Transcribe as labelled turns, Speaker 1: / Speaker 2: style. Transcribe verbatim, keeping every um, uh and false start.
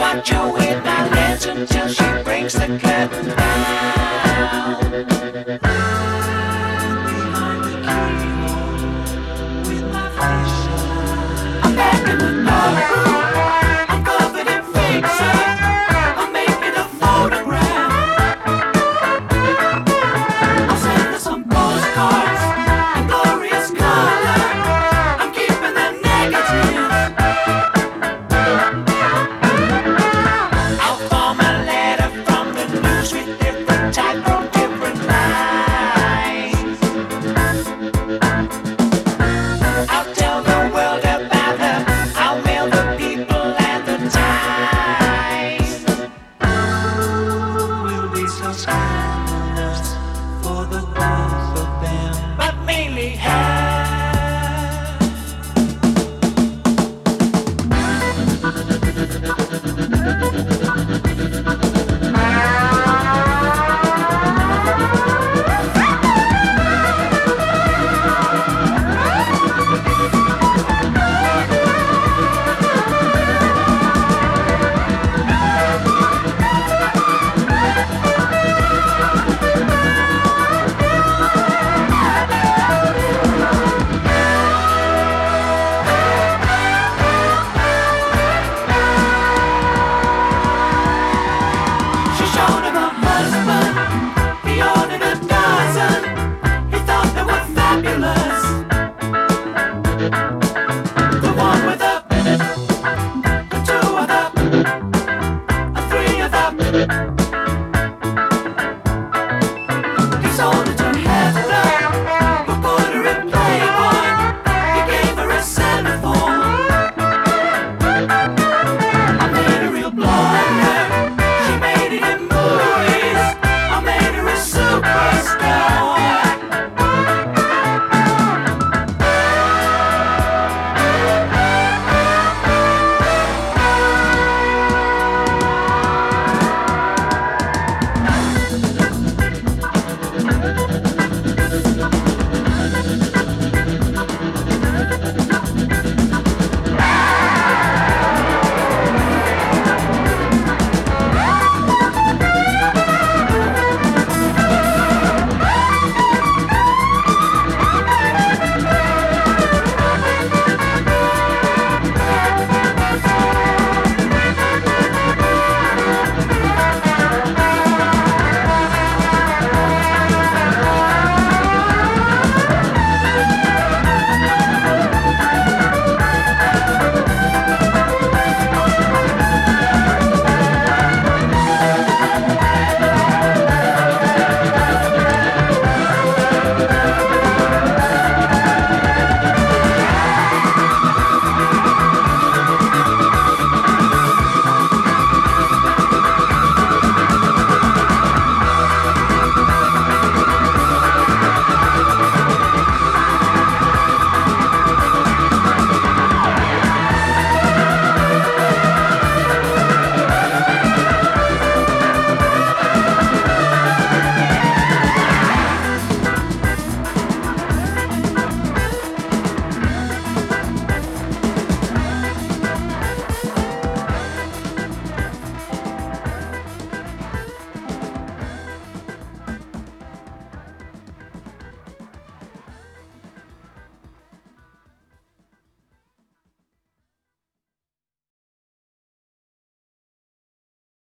Speaker 1: watch her with my lens until she brings the curtain down. Behind the keyhole with my face shut. I'm back in the dark. I'm covered in fakes. I'm making a photograph. I'll send her some postcards in glorious color. I'm keeping them negatives. I'll form a letter from the news with different type of different lines. I'll tell the world about her. I'll mail the people and the times. We'll be so scandalous for the both of them, but mainly her. She showed him her husband. He ordered a dozen. He thought they were fabulous. The one with a, the two of them, a three of them.